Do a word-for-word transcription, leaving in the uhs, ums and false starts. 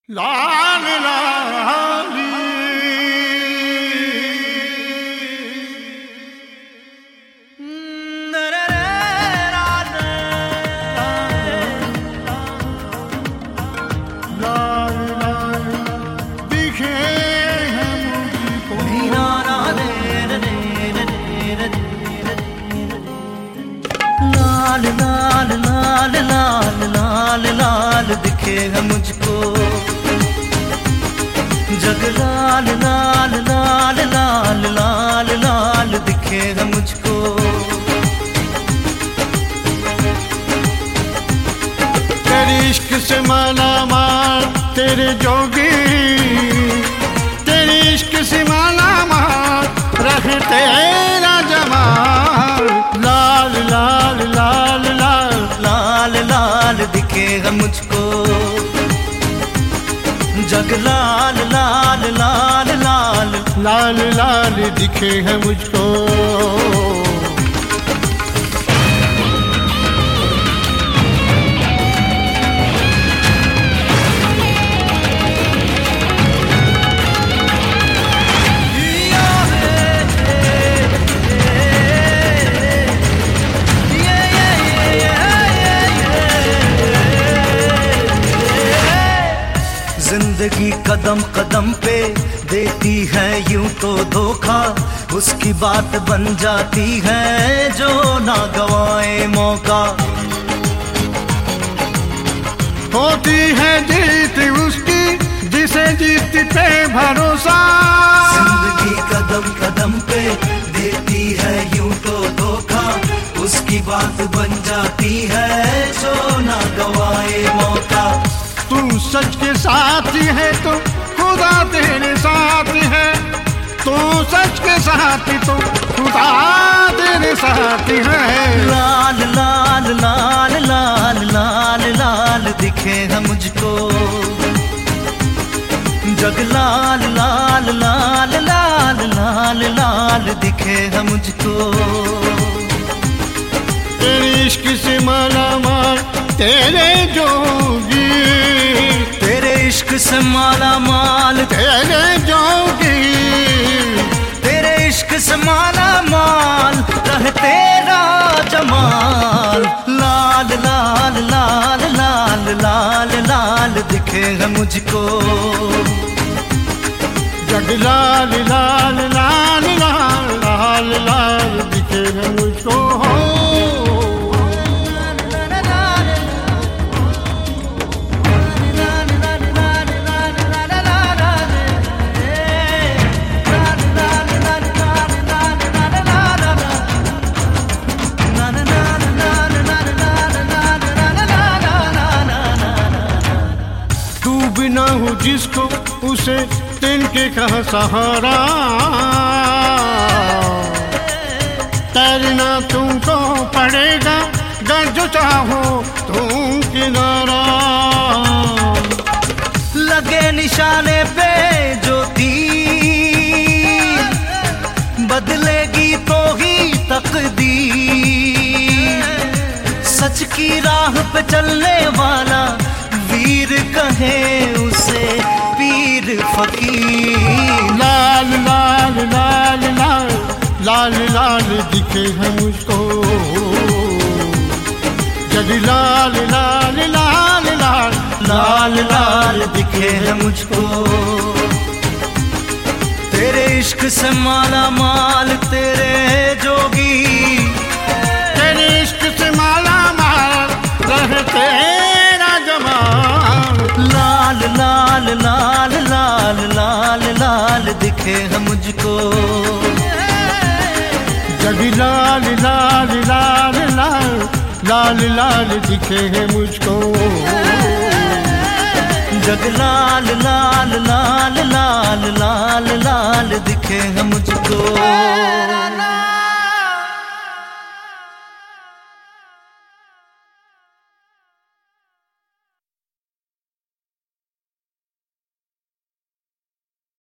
लाल लाली लाल लाल लाल लाल लाल लाल दिखे है मुझको, जग लाल लाल लाल लाल लाल लाल दिखे है मुझको। तेरे इश्क से माला माल तेरे जोगी, तेरे इश्क से माला माल रख तेरा जमाल। लाल लाल लाल लाल लाल लाल दिखे है मुझको, जग लाल लाल लाल लाल लाल लाल दिखे है मुझको। जिंदगी कदम कदम पे देती है यूं तो धोखा, उसकी बात बन जाती है जो ना गवाए मौका। होती है जीत उसकी जिसे जीत पे भरोसा। जिंदगी कदम कदम पे देती है यूं तो धोखा, उसकी बात बन जाती है जो ना गवाए मौका। तू सच के साथ है तो खुदा तेरे साथ है, तू सच के साथ तो खुदा तेरे साथ है। लाल लाल लाल लाल लाल लाल दिखे है मुझको, जग लाल लाल लाल लाल लाल लाल दिखे है मुझको। तेरे इश्क से माला माल तेरे जोगी, तेरे इश्क से माला माल तेरे जोगी, तेरे इश्क से माला माल रह तेरा जमाल। लाल लाल लाल लाल लाल लाल दिखे है मुझको, जग लाल लाल लाल लाल लाल लाल दिखे है मुझको। बिना हो जिसको उसे तिनके का सहारा, तैरना तुमको पड़ेगा गर जो चाहो तुम किनारा। लगे निशाने पे जो तीर बदलेगी तो ही तकदीर, सच की राह पे चलने वाला वीर कहे उसे पीर फकीर। लाल लाल लाल लाल लाल लाल दिखे है मुझको, जग लाल लाल लाल लाल लाल लाल दिखे है मुझको। तेरे इश्क से माला माल तेरे जोगी, तेरे इश्क से माला माल रहते लाल लाल लाल लाल लाल लाल दिखे है मुझको, जग लाल लाल लाल लाल लाल लाल दिखे है मुझको। जग लाल लाल लाल लाल लाल लाल दिखे है मुझको।